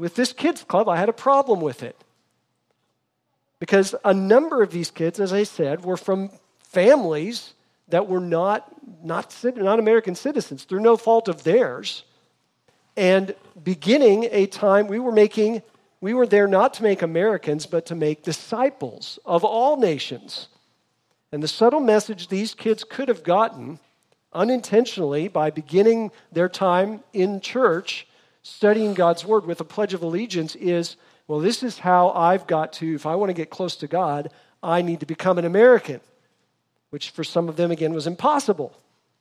with this kids club, I had a problem with it. Because a number of these kids, as I said, were from families that were not American citizens through no fault of theirs. And beginning a time, we were there not to make Americans, but to make disciples of all nations. And the subtle message these kids could have gotten unintentionally by beginning their time in church, studying God's Word with a pledge of allegiance is, well, this is how I've got to, if I want to get close to God, I need to become an American, which for some of them, again, was impossible.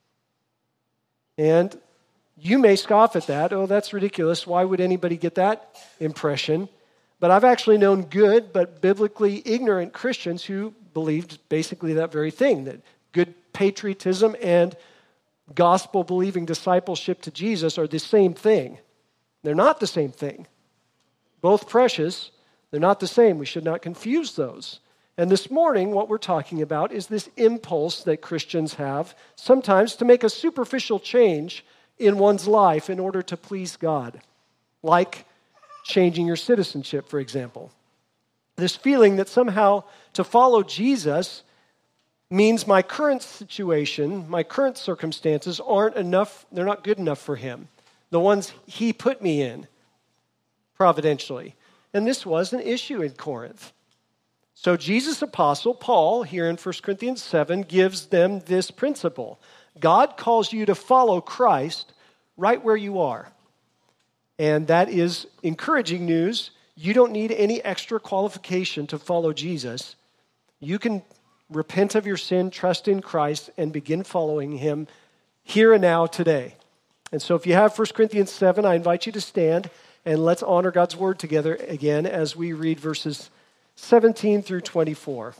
And you may scoff at that. Oh, that's ridiculous. Why would anybody get that impression? But I've actually known good but biblically ignorant Christians who believed basically that very thing, that good patriotism and gospel-believing discipleship to Jesus are the same thing. They're not the same thing. Both precious, they're not the same. We should not confuse those. And this morning, what we're talking about is this impulse that Christians have sometimes to make a superficial change in one's life in order to please God, like changing your citizenship, for example. This feeling that somehow to follow Jesus means my current situation, my current circumstances aren't enough, they're not good enough for him. The ones he put me in providentially. And this was an issue in Corinth. So Jesus' apostle, Paul, here in 1 Corinthians 7, gives them this principle. God calls you to follow Christ right where you are. And that is encouraging news. You don't need any extra qualification to follow Jesus. You can repent of your sin, trust in Christ, and begin following him here and now today. And so if you have 1 Corinthians 7, I invite you to stand and let's honor God's word together again as we read verses 17 through 24.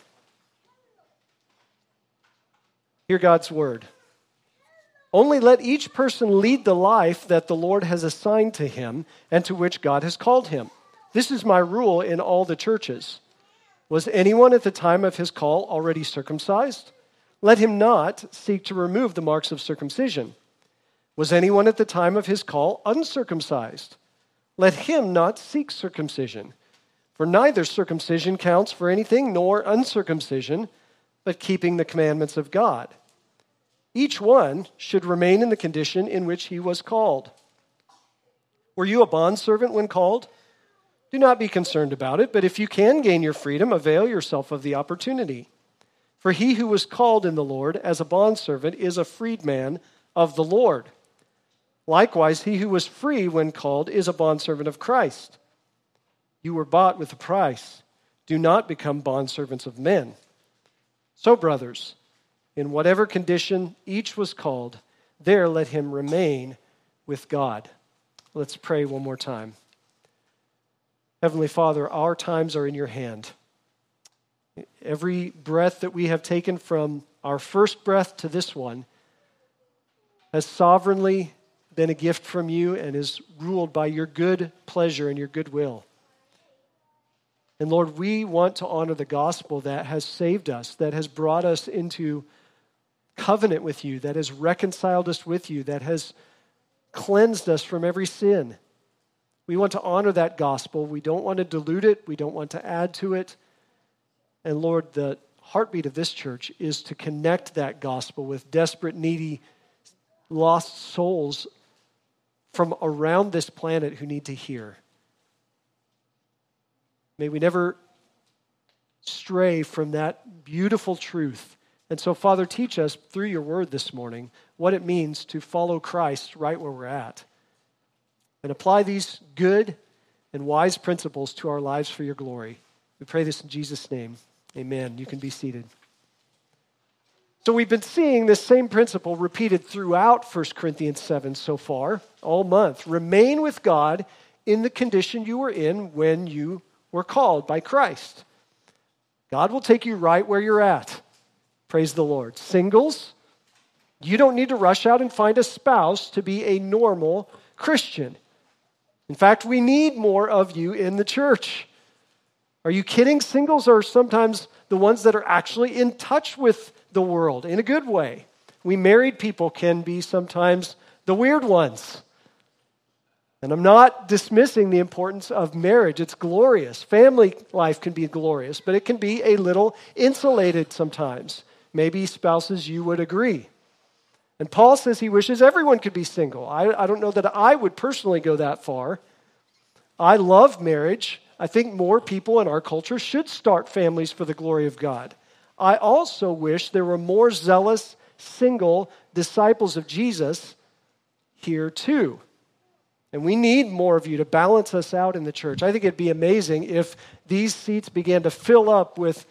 Hear God's word. Only let each person lead the life that the Lord has assigned to him and to which God has called him. This is my rule in all the churches. Was anyone at the time of his call already circumcised? Let him not seek to remove the marks of circumcision. Was anyone at the time of his call uncircumcised? Let him not seek circumcision. For neither circumcision counts for anything, nor uncircumcision, but keeping the commandments of God. Each one should remain in the condition in which he was called. Were you a bondservant when called? Do not be concerned about it, but if you can gain your freedom, avail yourself of the opportunity. For he who was called in the Lord as a bondservant is a freedman of the Lord. Likewise, he who was free when called is a bondservant of Christ. You were bought with a price. Do not become bondservants of men. So, brothers, in whatever condition each was called, there let him remain with God. Let's pray one more time. Heavenly Father, our times are in your hand. Every breath that we have taken from our first breath to this one has sovereignly been a gift from you and is ruled by your good pleasure and your good will. And Lord, we want to honor the gospel that has saved us, that has brought us into covenant with you, that has reconciled us with you, that has cleansed us from every sin. We want to honor that gospel. We don't want to dilute it. We don't want to add to it. And Lord, the heartbeat of this church is to connect that gospel with desperate, needy, lost souls from around this planet who need to hear. May we never stray from that beautiful truth. And so, Father, teach us through your word this morning what it means to follow Christ right where we're at. And apply these good and wise principles to our lives for your glory. We pray this in Jesus' name. Amen. You can be seated. So we've been seeing this same principle repeated throughout 1 Corinthians 7 so far, all month. Remain with God in the condition you were in when you were called by Christ. God will take you right where you're at. Praise the Lord. Singles, you don't need to rush out and find a spouse to be a normal Christian. In fact, we need more of you in the church. Are you kidding? Singles are sometimes the ones that are actually in touch with the world in a good way. We married people can be sometimes the weird ones. And I'm not dismissing the importance of marriage. It's glorious. Family life can be glorious, but it can be a little insulated sometimes. Maybe spouses, you would agree. And Paul says he wishes everyone could be single. I don't know that I would personally go that far. I love marriage. I think more people in our culture should start families for the glory of God. I also wish there were more zealous, single disciples of Jesus here too. And we need more of you to balance us out in the church. I think it'd be amazing if these seats began to fill up with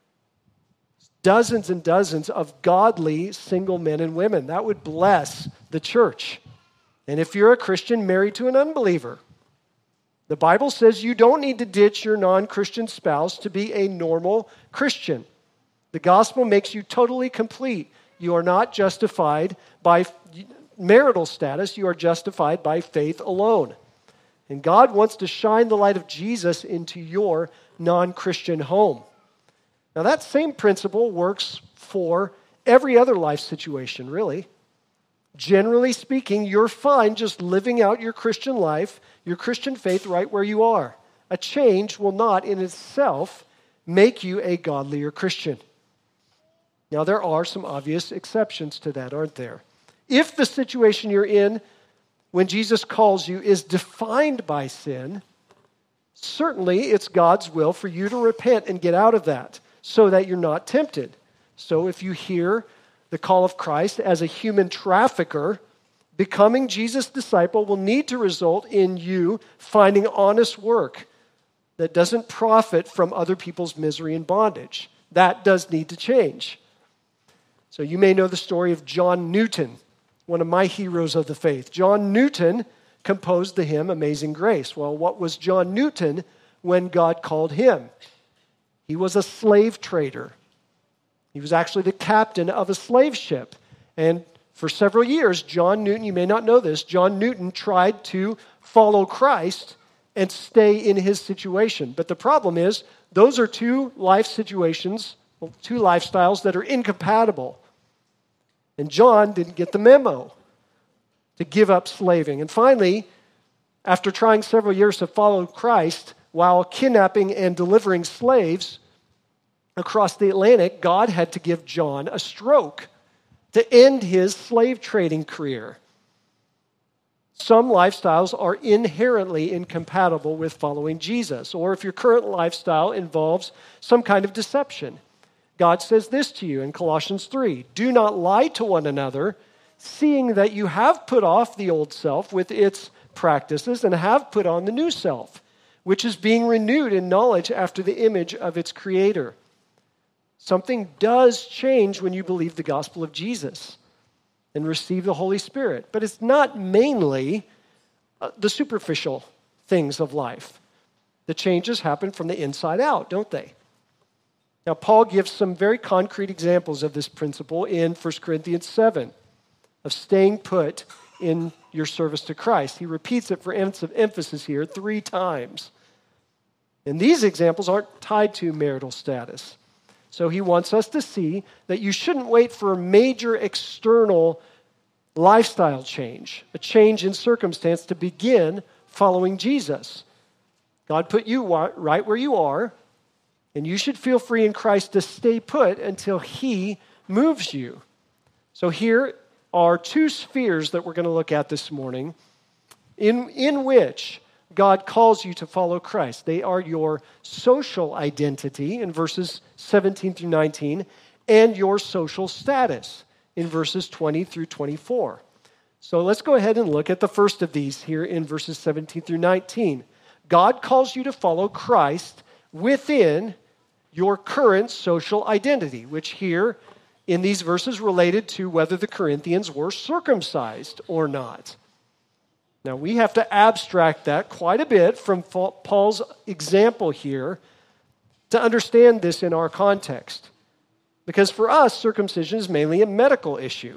dozens and dozens of godly single men and women. That would bless the church. And if you're a Christian married to an unbeliever, the Bible says you don't need to ditch your non-Christian spouse to be a normal Christian. The gospel makes you totally complete. You are not justified by marital status, you are justified by faith alone. And God wants to shine the light of Jesus into your non-Christian home. Now that same principle works for every other life situation, really. Generally speaking, you're fine just living out your Christian life, your Christian faith right where you are. A change will not in itself make you a godlier Christian. Now there are some obvious exceptions to that, aren't there? If the situation you're in when Jesus calls you is defined by sin, certainly it's God's will for you to repent and get out of that so that you're not tempted. So if you hear the call of Christ as a human trafficker, becoming Jesus' disciple will need to result in you finding honest work that doesn't profit from other people's misery and bondage. That does need to change. So you may know the story of John Newton, one of my heroes of the faith. John Newton composed the hymn Amazing Grace. Well, what was John Newton when God called him? He was a slave trader. He was actually the captain of a slave ship. And for several years, John Newton, you may not know this, John Newton tried to follow Christ and stay in his situation. But the problem is, those are two life situations, two lifestyles that are incompatible. And John didn't get the memo to give up slaving. And finally, after trying several years to follow Christ while kidnapping and delivering slaves across the Atlantic, God had to give John a stroke to end his slave trading career. Some lifestyles are inherently incompatible with following Jesus, or if your current lifestyle involves some kind of deception. God says this to you in Colossians 3, "Do not lie to one another, seeing that you have put off the old self with its practices and have put on the new self, which is being renewed in knowledge after the image of its creator." Something does change when you believe the gospel of Jesus and receive the Holy Spirit. But it's not mainly the superficial things of life. The changes happen from the inside out, don't they? Now, Paul gives some very concrete examples of this principle in 1 Corinthians 7, of staying put in your service to Christ. He repeats it for emphasis here 3 times. And these examples aren't tied to marital status. So he wants us to see that you shouldn't wait for a major external lifestyle change, a change in circumstance to begin following Jesus. God put you right where you are, and you should feel free in Christ to stay put until he moves you. So here are 2 spheres that we're going to look at this morning in which God calls you to follow Christ. They are your social identity in verses 17 through 19 and your social status in verses 20 through 24. So let's go ahead and look at the first of these here in verses 17 through 19. God calls you to follow Christ within your current social identity, which here in these verses related to whether the Corinthians were circumcised or not. Now, we have to abstract that quite a bit from Paul's example here to understand this in our context. Because for us, circumcision is mainly a medical issue.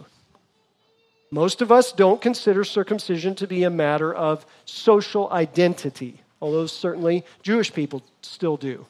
Most of us don't consider circumcision to be a matter of social identity, although certainly Jewish people still do.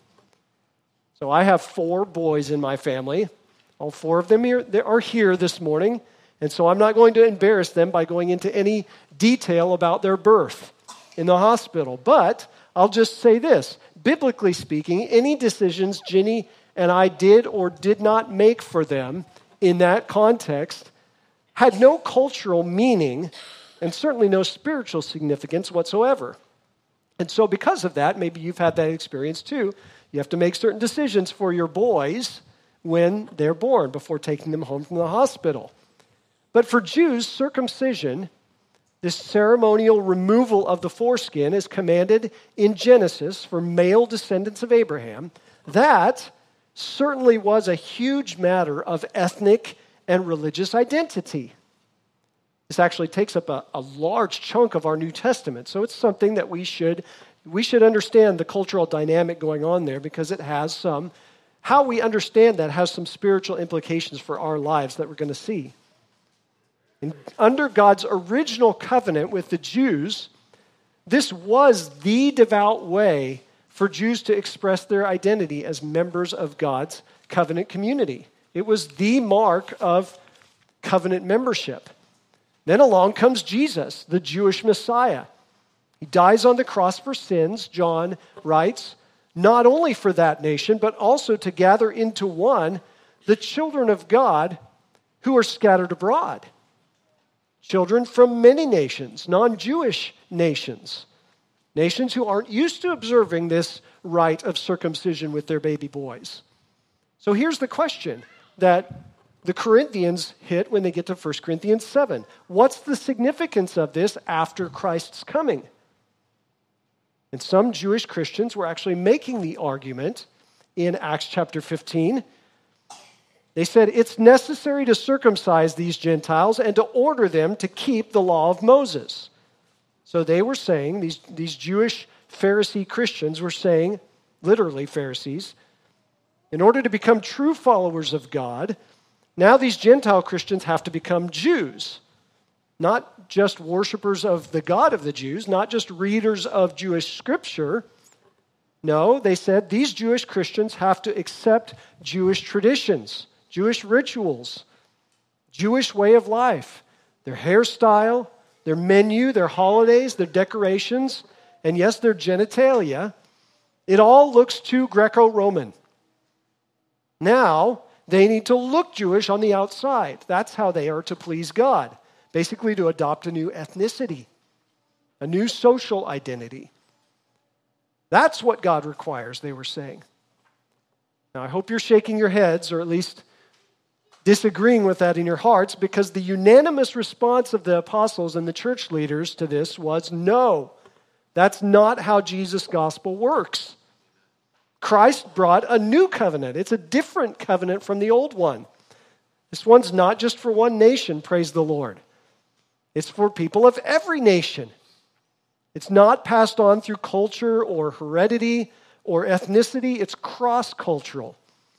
So I have 4 boys in my family. All 4 of them are here this morning, and so I'm not going to embarrass them by going into any detail about their birth. in the hospital. But I'll just say this. Biblically speaking, any decisions Ginny and I did or did not make for them in that context had no cultural meaning and certainly no spiritual significance whatsoever. And so because of that, maybe you've had that experience too, you have to make certain decisions for your boys when they're born before taking them home from the hospital. But for Jews, circumcision, this ceremonial removal of the foreskin, is commanded in Genesis for male descendants of Abraham. That certainly was a huge matter of ethnic and religious identity. This actually takes up a large chunk of our New Testament, so it's something that we should understand the cultural dynamic going on there, because it has some, how we understand that has some spiritual implications for our lives that we're going to see. And under God's original covenant with the Jews, this was the devout way for Jews to express their identity as members of God's covenant community. It was the mark of covenant membership. Then along comes Jesus, the Jewish Messiah. He dies on the cross for sins, John writes, not only for that nation, but also to gather into one the children of God who are scattered abroad. Children from many nations, non-Jewish nations. Nations who aren't used to observing this rite of circumcision with their baby boys. So here's the question that the Corinthians hit when they get to 1 Corinthians 7. What's the significance of this after Christ's coming? And some Jewish Christians were actually making the argument in Acts chapter 15. They said it's necessary to circumcise these Gentiles and to order them to keep the law of Moses. So they were saying, these Jewish Pharisee Christians were saying, literally Pharisees, in order to become true followers of God, now these Gentile Christians have to become Jews. Not just worshipers of the God of the Jews, not just readers of Jewish scripture. No, they said these Jewish Christians have to accept Jewish traditions, Jewish rituals, Jewish way of life, their hairstyle, their menu, their holidays, their decorations, and yes, their genitalia. It all looks too Greco-Roman. Now, they need to look Jewish on the outside. That's how they are to please God. Basically, to adopt a new ethnicity, a new social identity. That's what God requires, they were saying. Now, I hope you're shaking your heads, or at least disagreeing with that in your hearts, because the unanimous response of the apostles and the church leaders to this was, no, that's not how Jesus' gospel works. Christ brought a new covenant. It's a different covenant from the old one. This one's not just for one nation, praise the Lord. It's for people of every nation. It's not passed on through culture or heredity or ethnicity. It's cross-cultural.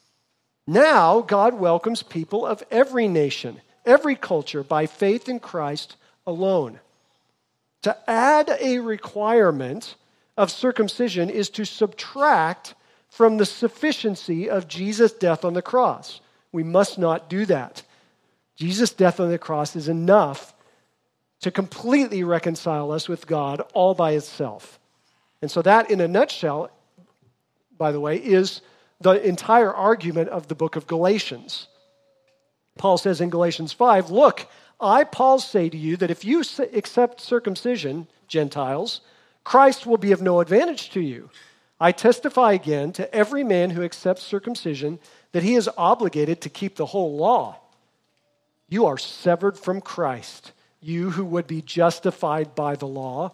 Now, God welcomes people of every nation, every culture, by faith in Christ alone. To add a requirement of circumcision is to subtract from the sufficiency of Jesus' death on the cross. We must not do that. Jesus' death on the cross is enough to completely reconcile us with God all by itself. And so that, in a nutshell, by the way, is the entire argument of the book of Galatians. Paul says in Galatians 5, look, I, Paul, say to you that if you accept circumcision, Gentiles, Christ will be of no advantage to you. I testify again to every man who accepts circumcision that he is obligated to keep the whole law. You are severed from Christ. You who would be justified by the law,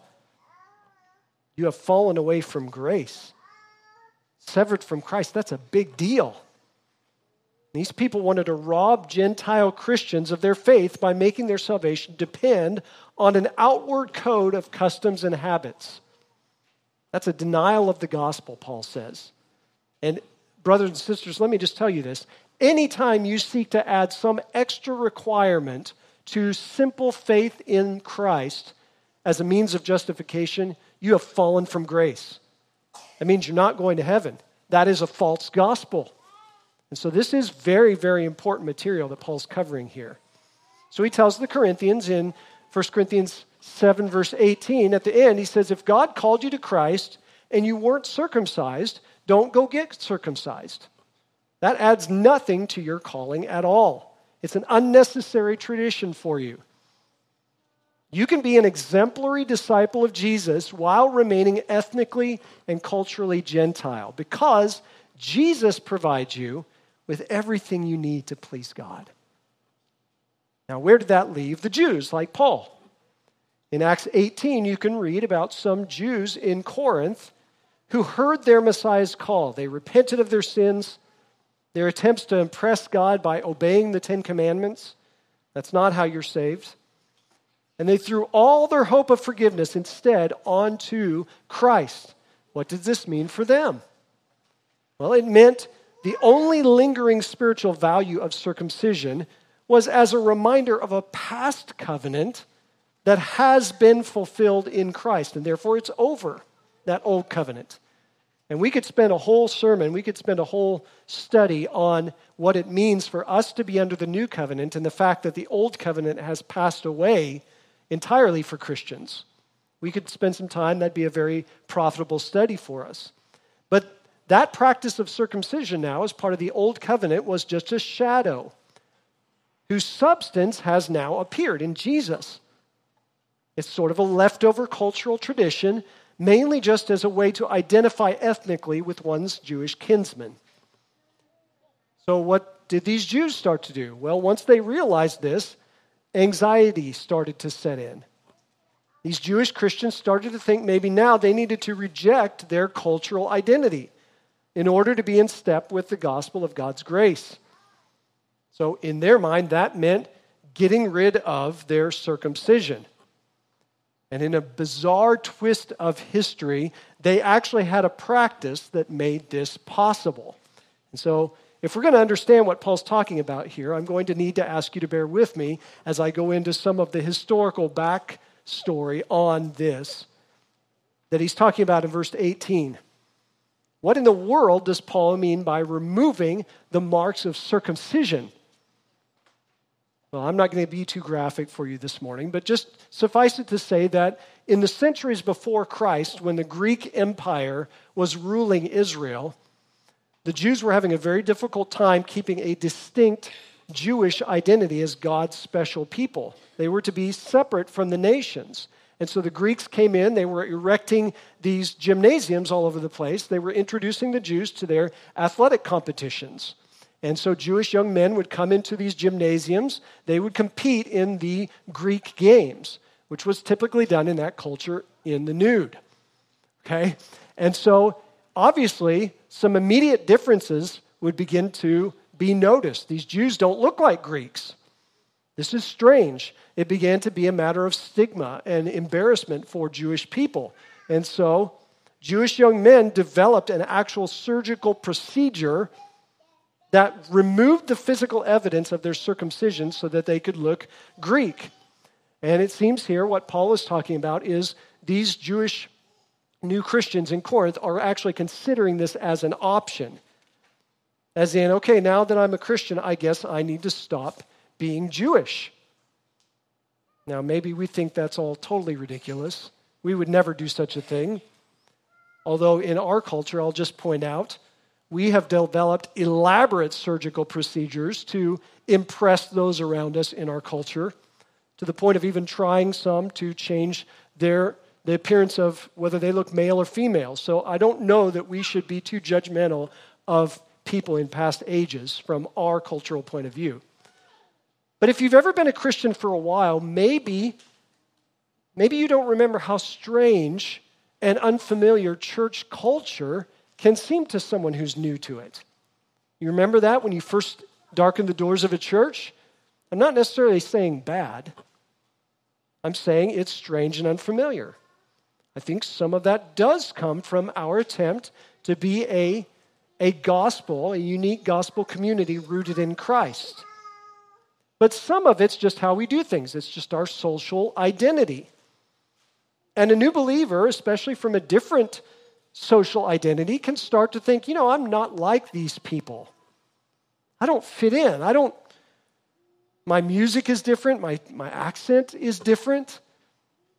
you have fallen away from grace. Severed from Christ, that's a big deal. These people wanted to rob Gentile Christians of their faith by making their salvation depend on an outward code of customs and habits. That's a denial of the gospel, Paul says. And brothers and sisters, let me just tell you this. Anytime you seek to add some extra requirement to simple faith in Christ as a means of justification, you have fallen from grace. That means you're not going to heaven. That is a false gospel. And so this is very, very important material that Paul's covering here. So he tells the Corinthians in 1 Corinthians 7, verse 18, at the end, he says, if God called you to Christ and you weren't circumcised, don't go get circumcised. That adds nothing to your calling at all. It's an unnecessary tradition for you. You can be an exemplary disciple of Jesus while remaining ethnically and culturally Gentile because Jesus provides you with everything you need to please God. Now, where did that leave the Jews, like Paul? In Acts 18, you can read about some Jews in Corinth who heard their Messiah's call. They repented of their sins, their attempts to impress God by obeying the Ten Commandments. That's not how you're saved. And they threw all their hope of forgiveness instead onto Christ. What did this mean for them? Well, it meant the only lingering spiritual value of circumcision was as a reminder of a past covenant that has been fulfilled in Christ, and therefore it's over, that old covenant. And we could spend a whole sermon, we could spend a whole study on what it means for us to be under the new covenant and the fact that the old covenant has passed away entirely for Christians. We could spend some time, that'd be a very profitable study for us. But that practice of circumcision now, as part of the old covenant, was just a shadow whose substance has now appeared in Jesus. It's sort of a leftover cultural tradition, mainly just as a way to identify ethnically with one's Jewish kinsmen. So what did these Jews start to do? Well, once they realized this, anxiety started to set in. These Jewish Christians started to think maybe now they needed to reject their cultural identity in order to be in step with the gospel of God's grace. So in their mind, that meant getting rid of their circumcision. And in a bizarre twist of history, they actually had a practice that made this possible. And so if we're going to understand what Paul's talking about here, I'm going to need to ask you to bear with me as I go into some of the historical backstory on this that he's talking about in verse 18. What in the world does Paul mean by removing the marks of circumcision? Well, I'm not going to be too graphic for you this morning, but just suffice it to say that in the centuries before Christ, when the Greek Empire was ruling Israel, the Jews were having a very difficult time keeping a distinct Jewish identity as God's special people. They were to be separate from the nations. And so the Greeks came in, they were erecting these gymnasiums all over the place. They were introducing the Jews to their athletic competitions. And so Jewish young men would come into these gymnasiums. They would compete in the Greek games, which was typically done in that culture in the nude. Okay? And so obviously some immediate differences would begin to be noticed. These Jews don't look like Greeks. This is strange. It began to be a matter of stigma and embarrassment for Jewish people. And so Jewish young men developed an actual surgical procedure that removed the physical evidence of their circumcision so that they could look Greek. And it seems here what Paul is talking about is these Jewish new Christians in Corinth are actually considering this as an option. As in, okay, now that I'm a Christian, I guess I need to stop being Jewish. Now, maybe we think that's all totally ridiculous. We would never do such a thing. Although in our culture, I'll just point out, we have developed elaborate surgical procedures to impress those around us in our culture, to the point of even trying some to change the appearance of whether they look male or female. So I don't know that we should be too judgmental of people in past ages from our cultural point of view. But if you've ever been a Christian for a while, maybe you don't remember how strange and unfamiliar church culture can seem to someone who's new to it. You remember that when you first darkened the doors of a church? I'm not necessarily saying bad. I'm saying it's strange and unfamiliar. I think some of that does come from our attempt to be a gospel, a unique gospel community rooted in Christ. But some of it's just how we do things. It's just our social identity. And a new believer, especially from a different social identity, can start to think, I'm not like these people. I don't fit in. My music is different. My accent is different.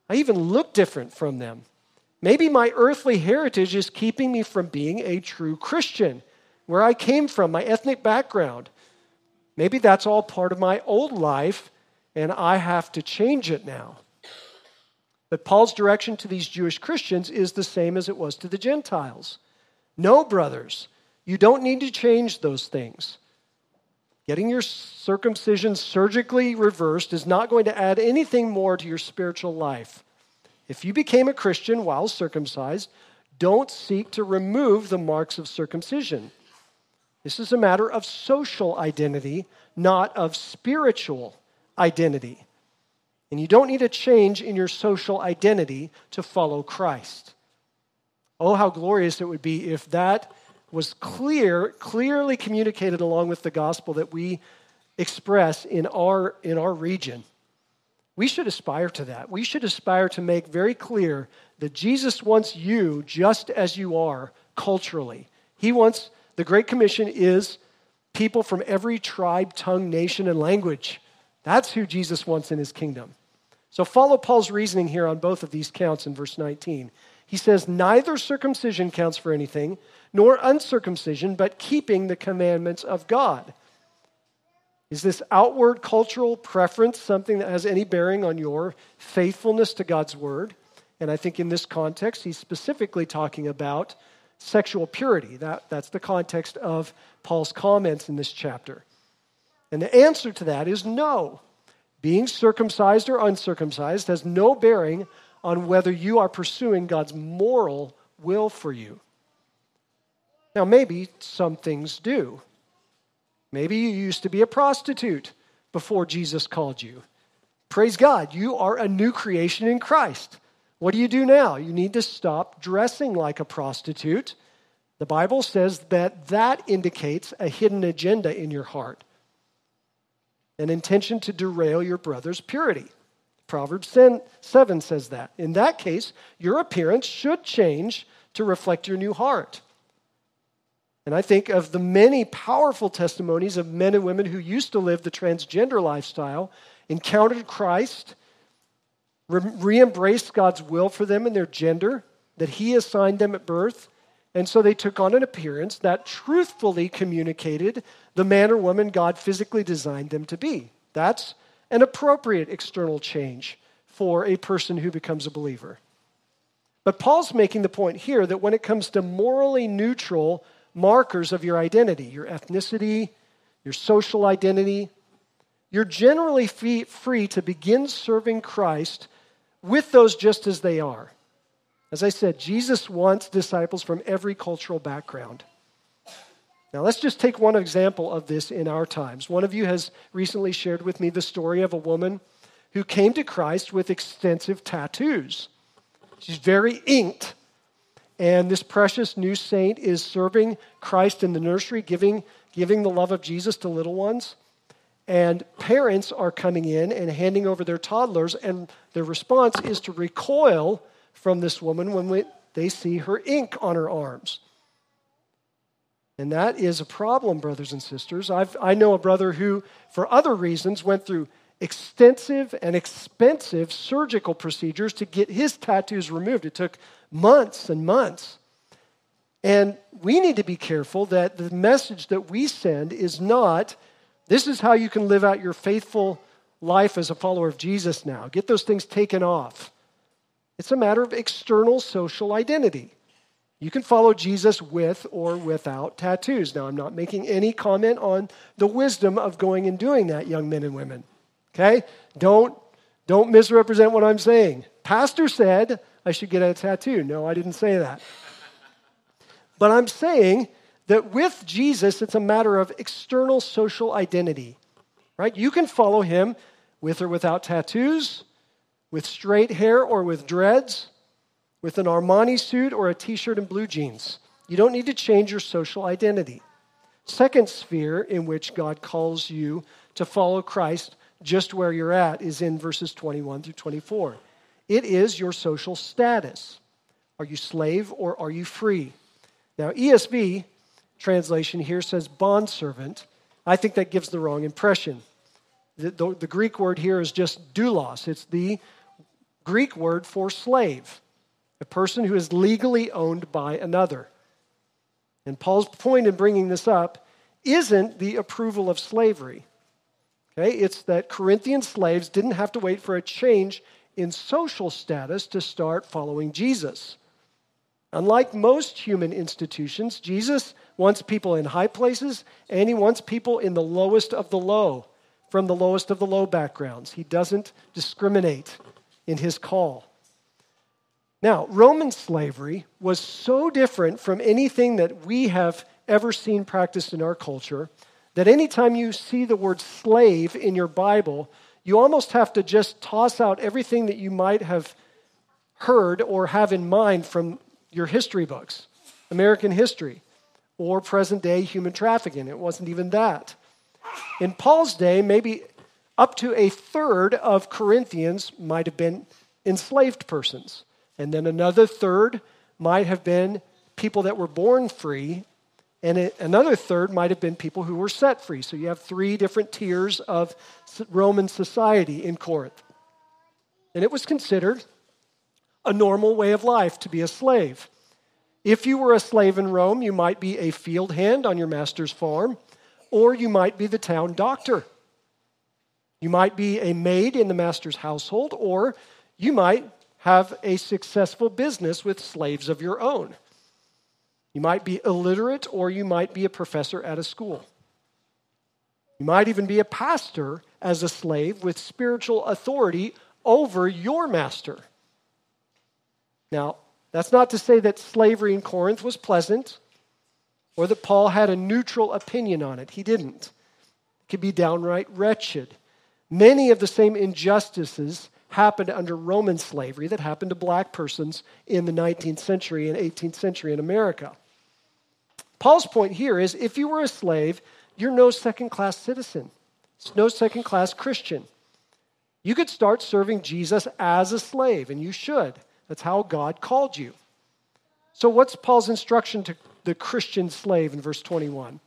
I even look different from them. Maybe my earthly heritage is keeping me from being a true Christian, where I came from, my ethnic background. Maybe that's all part of my old life, and I have to change it now. But Paul's direction to these Jewish Christians is the same as it was to the Gentiles. No, brothers, you don't need to change those things. Getting your circumcision surgically reversed is not going to add anything more to your spiritual life. If you became a Christian while circumcised, don't seek to remove the marks of circumcision. This is a matter of social identity, not of spiritual identity. And you don't need a change in your social identity to follow Christ. Oh, how glorious it would be if that was clearly communicated along with the gospel that we express in our region. We should aspire to that. We should aspire to make very clear that Jesus wants you just as you are culturally. The Great Commission is people from every tribe, tongue, nation, and language. That's who Jesus wants in his kingdom. So follow Paul's reasoning here on both of these counts in verse 19. He says, neither circumcision counts for anything, nor uncircumcision, but keeping the commandments of God. Is this outward cultural preference something that has any bearing on your faithfulness to God's word? And I think in this context, he's specifically talking about sexual purity. That's the context of Paul's comments in this chapter. And the answer to that is no. Being circumcised or uncircumcised has no bearing on whether you are pursuing God's moral will for you. Now, maybe some things do. Maybe you used to be a prostitute before Jesus called you. Praise God, you are a new creation in Christ. What do you do now? You need to stop dressing like a prostitute. The Bible says that indicates a hidden agenda in your heart, an intention to derail your brother's purity. Proverbs 7 says that. In that case, your appearance should change to reflect your new heart. And I think of the many powerful testimonies of men and women who used to live the transgender lifestyle, encountered Christ, re-embraced God's will for them and their gender that he assigned them at birth, and so they took on an appearance that truthfully communicated the man or woman God physically designed them to be. That's an appropriate external change for a person who becomes a believer. But Paul's making the point here that when it comes to morally neutral markers of your identity, your ethnicity, your social identity, you're generally free to begin serving Christ with those just as they are. As I said, Jesus wants disciples from every cultural background. Now, let's just take one example of this in our times. One of you has recently shared with me the story of a woman who came to Christ with extensive tattoos. She's very inked. And this precious new saint is serving Christ in the nursery, giving the love of Jesus to little ones. And parents are coming in and handing over their toddlers, and their response is to recoil from this woman when they see her ink on her arms. And that is a problem, brothers and sisters. I know a brother who, for other reasons, went through extensive and expensive surgical procedures to get his tattoos removed. It took months and months. And we need to be careful that the message that we send is not, this is how you can live out your faithful life as a follower of Jesus now. Get those things taken off. It's a matter of external social identity. You can follow Jesus with or without tattoos. Now, I'm not making any comment on the wisdom of going and doing that, young men and women. Okay? Don't misrepresent what I'm saying. Pastor said I should get a tattoo. No, I didn't say that. But I'm saying that with Jesus, it's a matter of external social identity. Right? You can follow him with or without tattoos, with straight hair or with dreads, with an Armani suit or a t-shirt and blue jeans. You don't need to change your social identity. Second sphere in which God calls you to follow Christ just where you're at is in verses 21 through 24. It is your social status. Are you slave or are you free? Now, ESV translation here says bondservant. I think that gives the wrong impression. The Greek word here is just doulos. It's the Greek word for slave, a person who is legally owned by another. And Paul's point in bringing this up isn't the approval of slavery. Okay? It's that Corinthian slaves didn't have to wait for a change in social status to start following Jesus. Unlike most human institutions, Jesus wants people in high places, and he wants people in the lowest of the low, from the lowest of the low backgrounds. He doesn't discriminate in his call. Now, Roman slavery was so different from anything that we have ever seen practiced in our culture that anytime you see the word slave in your Bible, you almost have to just toss out everything that you might have heard or have in mind from your history books, American history, or present-day human trafficking. It wasn't even that. In Paul's day, maybe up to a third of Corinthians might have been enslaved persons. And then another third might have been people that were born free, and another third might have been people who were set free. So you have three different tiers of Roman society in Corinth. And it was considered a normal way of life to be a slave. If you were a slave in Rome, you might be a field hand on your master's farm, or you might be the town doctor. You might be a maid in the master's household, or you might have a successful business with slaves of your own. You might be illiterate, or you might be a professor at a school. You might even be a pastor as a slave with spiritual authority over your master. Now, that's not to say that slavery in Corinth was pleasant or that Paul had a neutral opinion on it. He didn't. It could be downright wretched. Many of the same injustices happened under Roman slavery that happened to black persons in the 19th century and 18th century in America. Paul's point here is if you were a slave, you're no second-class citizen. It's no second-class Christian. You could start serving Jesus as a slave, and you should. That's how God called you. So what's Paul's instruction to the Christian slave in verse 21?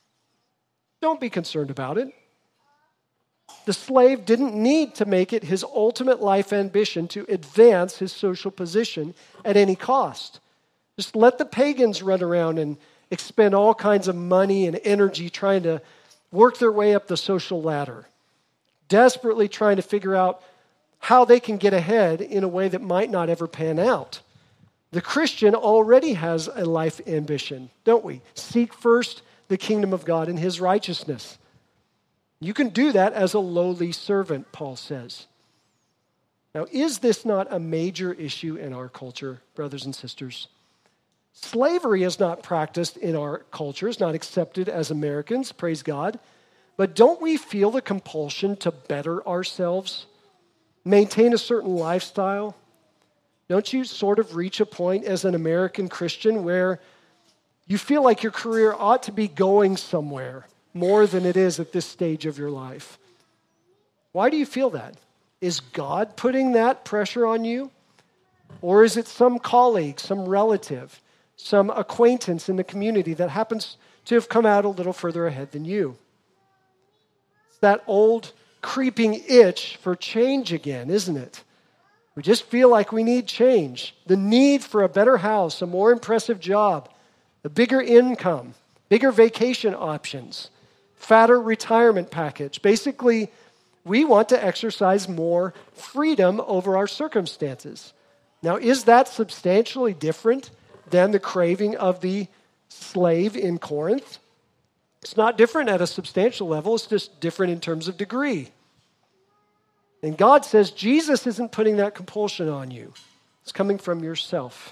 Don't be concerned about it. The slave didn't need to make it his ultimate life ambition to advance his social position at any cost. Just let the pagans run around and expend all kinds of money and energy trying to work their way up the social ladder, desperately trying to figure out how they can get ahead in a way that might not ever pan out. The Christian already has a life ambition, don't we? Seek first the kingdom of God and his righteousness. You can do that as a lowly servant, Paul says. Now, is this not a major issue in our culture, brothers and sisters? Slavery is not practiced in our culture, it's not accepted as Americans, praise God. But don't we feel the compulsion to better ourselves, maintain a certain lifestyle? Don't you sort of reach a point as an American Christian where you feel like your career ought to be going somewhere more than it is at this stage of your life? Why do you feel that? Is God putting that pressure on you? Or is it some colleague, some relative, some acquaintance in the community that happens to have come out a little further ahead than you? It's that old creeping itch for change again, isn't it? We just feel like we need change. The need for a better house, a more impressive job, a bigger income, bigger vacation options, fatter retirement package. Basically, we want to exercise more freedom over our circumstances. Now, is that substantially different than the craving of the slave in Corinth? It's not different at a substantial level. It's just different in terms of degree. And God says Jesus isn't putting that compulsion on you. It's coming from yourself.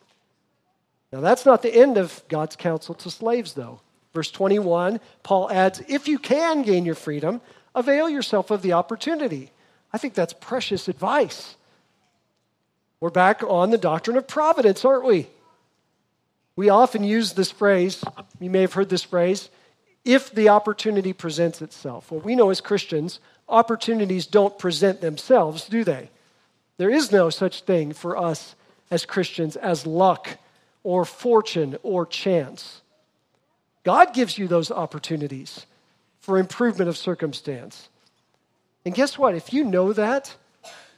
Now, that's not the end of God's counsel to slaves, though. Verse 21, Paul adds, if you can gain your freedom, avail yourself of the opportunity. I think that's precious advice. We're back on the doctrine of providence, aren't we? We often use this phrase, you may have heard this phrase, if the opportunity presents itself. Well, we know as Christians, opportunities don't present themselves, do they? There is no such thing for us as Christians as luck or fortune or chance. God gives you those opportunities for improvement of circumstance. And guess what? If you know that,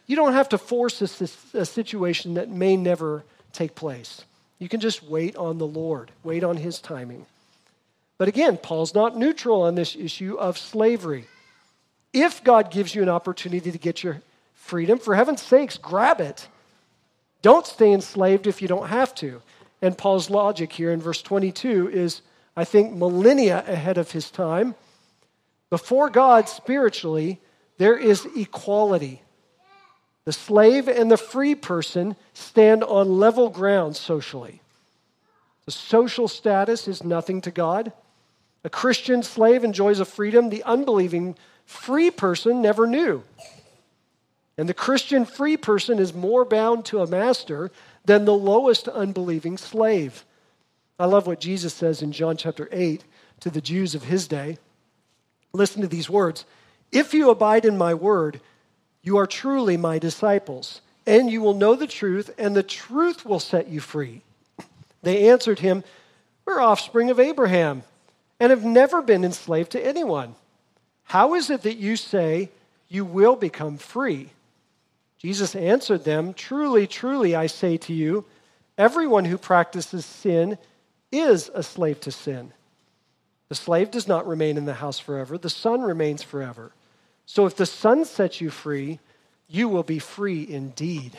You don't have to force a situation that may never take place. You can just wait on the Lord, wait on his timing. But again, Paul's not neutral on this issue of slavery. If God gives you an opportunity to get your freedom, for heaven's sakes, grab it. Don't stay enslaved if you don't have to. And Paul's logic here in verse 22 is, I think, millennia ahead of his time. Before God, spiritually, there is equality. The slave and the free person stand on level ground socially. The social status is nothing to God. A Christian slave enjoys a freedom the unbelieving free person never knew. And the Christian free person is more bound to a master than the lowest unbelieving slave. I love what Jesus says in John chapter 8 to the Jews of his day. Listen to these words. If you abide in my word, you are truly my disciples, and you will know the truth, and the truth will set you free. They answered him, we're offspring of Abraham, and have never been enslaved to anyone. How is it that you say you will become free? Jesus answered them, truly, truly, I say to you, everyone who practices sin is a slave to sin. The slave does not remain in the house forever. The son remains forever. So if the son sets you free, you will be free indeed.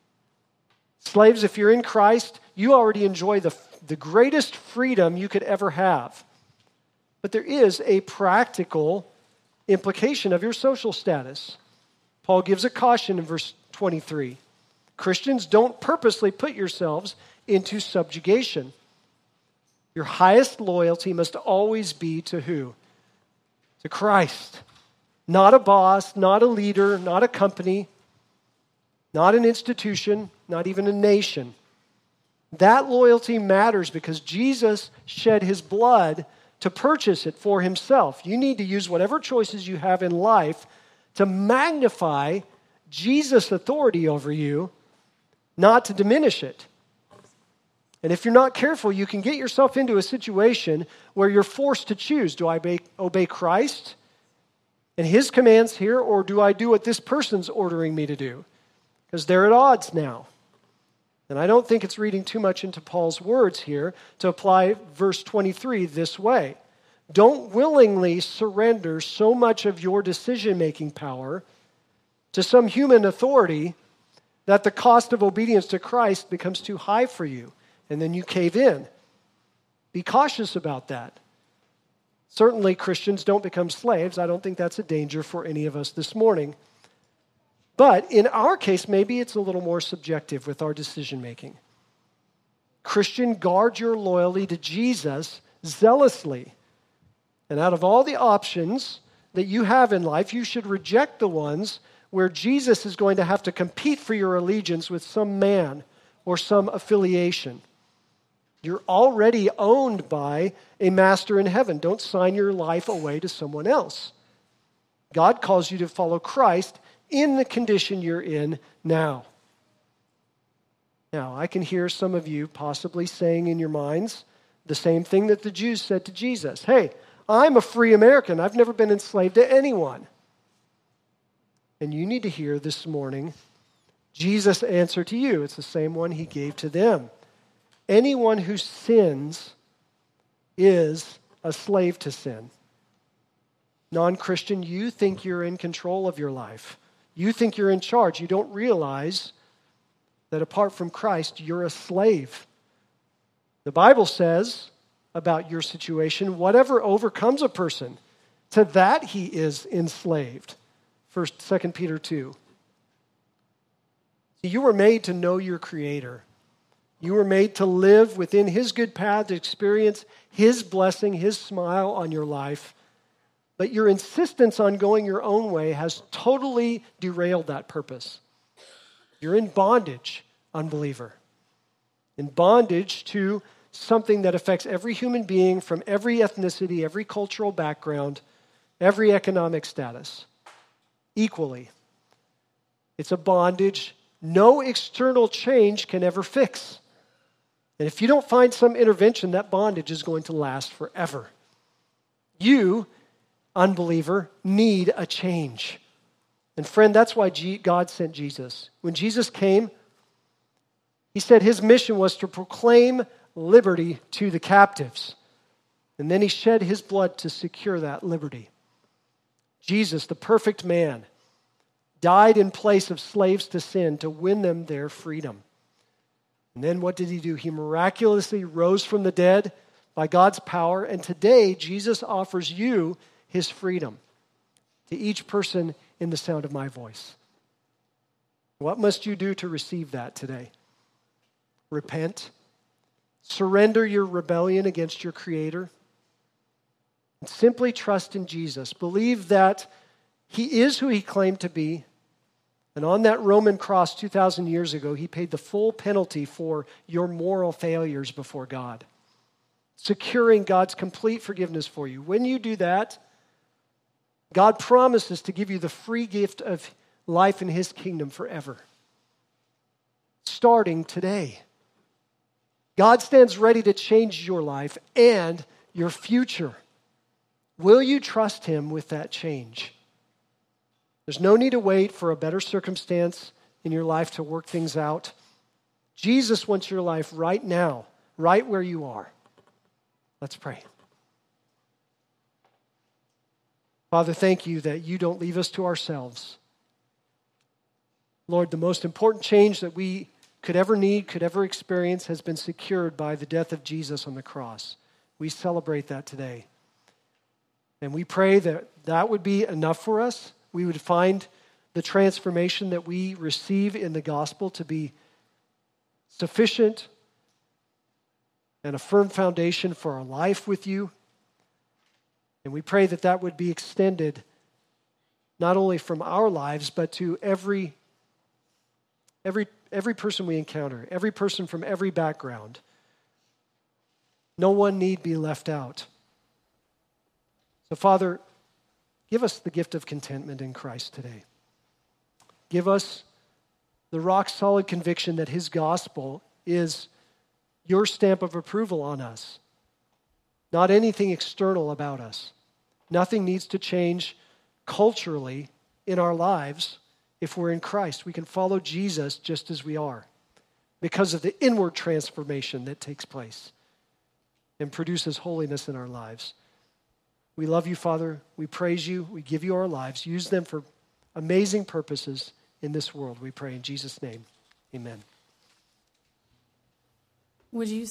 Slaves, if you're in Christ, you already enjoy the greatest freedom you could ever have. But there is a practical implication of your social status. Paul gives a caution in verse 23. Christians, don't purposely put yourselves into subjugation. Your highest loyalty must always be to who? To Christ. Not a boss, not a leader, not a company, not an institution, not even a nation. That loyalty matters because Jesus shed his blood to purchase it for himself. You need to use whatever choices you have in life to magnify Jesus' authority over you, not to diminish it. And if you're not careful, you can get yourself into a situation where you're forced to choose. Do I obey Christ and his commands here, or do I do what this person's ordering me to do? Because they're at odds now. And I don't think it's reading too much into Paul's words here to apply verse 23 this way. Don't willingly surrender so much of your decision-making power to some human authority that the cost of obedience to Christ becomes too high for you, and then you cave in. Be cautious about that. Certainly, Christians don't become slaves. I don't think that's a danger for any of us this morning. But in our case, maybe it's a little more subjective with our decision-making. Christian, guard your loyalty to Jesus zealously. And out of all the options that you have in life, you should reject the ones where Jesus is going to have to compete for your allegiance with some man or some affiliation. You're already owned by a master in heaven. Don't sign your life away to someone else. God calls you to follow Christ in the condition you're in now. Now, I can hear some of you possibly saying in your minds the same thing that the Jews said to Jesus. Hey, I'm a free American. I've never been enslaved to anyone. And you need to hear this morning Jesus' answer to you. It's the same one he gave to them. Anyone who sins is a slave to sin. Non-Christian, you think you're in control of your life. You think you're in charge. You don't realize that apart from Christ, you're a slave. The Bible says about your situation, whatever overcomes a person, to that he is enslaved. 2 Peter 2. You were made to know your Creator. You were made to live within his good path, to experience his blessing, his smile on your life. But your insistence on going your own way has totally derailed that purpose. You're in bondage, unbeliever. In bondage to something that affects every human being from every ethnicity, every cultural background, every economic status, equally. It's a bondage no external change can ever fix. And if you don't find some intervention, that bondage is going to last forever. You, unbeliever, need a change. And friend, that's why God sent Jesus. When Jesus came, he said his mission was to proclaim liberty to the captives. And then he shed his blood to secure that liberty. Jesus, the perfect man, died in place of slaves to sin to win them their freedom. And then what did he do? He miraculously rose from the dead by God's power. And today, Jesus offers you his freedom to each person in the sound of my voice. What must you do to receive that today? Repent. Surrender your rebellion against your Creator. And simply trust in Jesus. Believe that he is who he claimed to be. And on that Roman cross 2,000 years ago, he paid the full penalty for your moral failures before God, securing God's complete forgiveness for you. When you do that, God promises to give you the free gift of life in his kingdom forever, starting today. God stands ready to change your life and your future. Will you trust him with that change? There's no need to wait for a better circumstance in your life to work things out. Jesus wants your life right now, right where you are. Let's pray. Father, thank you that you don't leave us to ourselves. Lord, the most important change that we could ever need, could ever experience, has been secured by the death of Jesus on the cross. We celebrate that today. And we pray that that would be enough for us. We would find the transformation that we receive in the gospel to be sufficient and a firm foundation for our life with you. And we pray that that would be extended not only from our lives, but to every person we encounter, every person from every background. No one need be left out. So, Father, give us the gift of contentment in Christ today. Give us the rock-solid conviction that his gospel is your stamp of approval on us, not anything external about us. Nothing needs to change culturally in our lives if we're in Christ. We can follow Jesus just as we are because of the inward transformation that takes place and produces holiness in our lives. We love you, Father. We praise you. We give you our lives. Use them for amazing purposes in this world. We pray in Jesus' name. Amen. Would you